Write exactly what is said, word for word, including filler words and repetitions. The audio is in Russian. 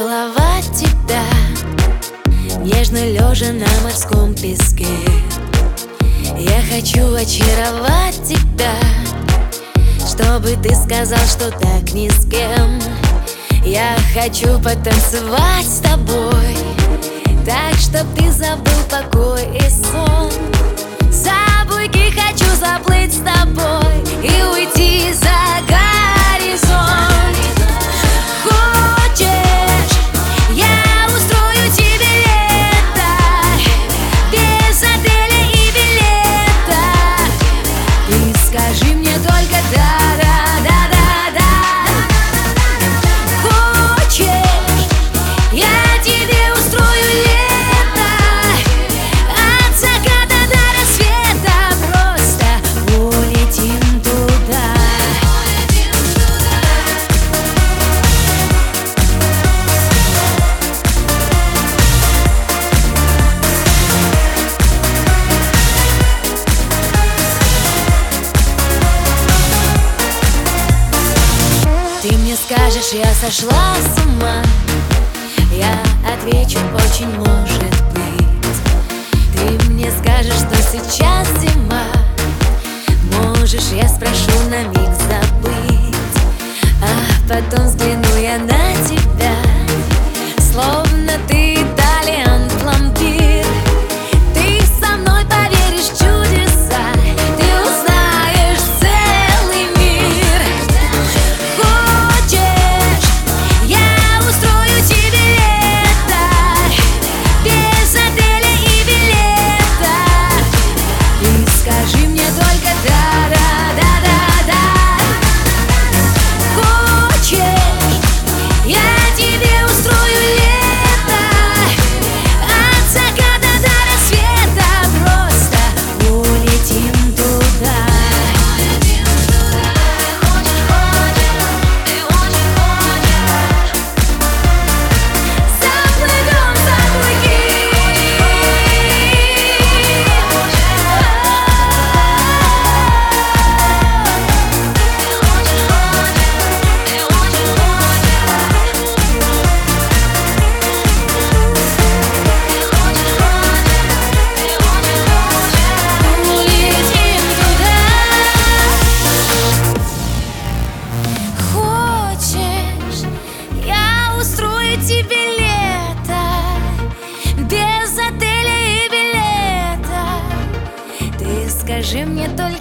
поцеловать тебя, нежно лежа на морском песке. Я хочу очаровать тебя, чтобы ты сказал, что так ни с кем. Я хочу потанцевать с тобой, так, чтоб ты забыл покой и сон. За буйки хочу заплыть с тобой и уйти за горизонт. Хочешь, я устрою тебе лето, без отеля и билета. Ты скажи мне только да, да, да, да, да. Хочешь, я тебе устрою лето, от заката до рассвета, просто улетим туда. Ты мне скажешь, я сошла с ума, я отвечу, очень может быть. Ты мне скажешь, что сейчас зима, можешь, я спрошу, на миг забыть. А потом взгляну я на тебя, словно ты итальян, пломбир. Ты со мной поверишь в чудеса, ты узнаешь целый мир. Хочешь, я устрою тебе лето, без отеля и билета. Ты скажи мне только да, да, да, да, да. Хочешь, я тебе устрою лето, от заката до рассвета, просто улетим туда. Заплывем за буйки. Улетим туда. Хочешь, я устрою тебе лето, без отеля и билета. Ты скажи мне только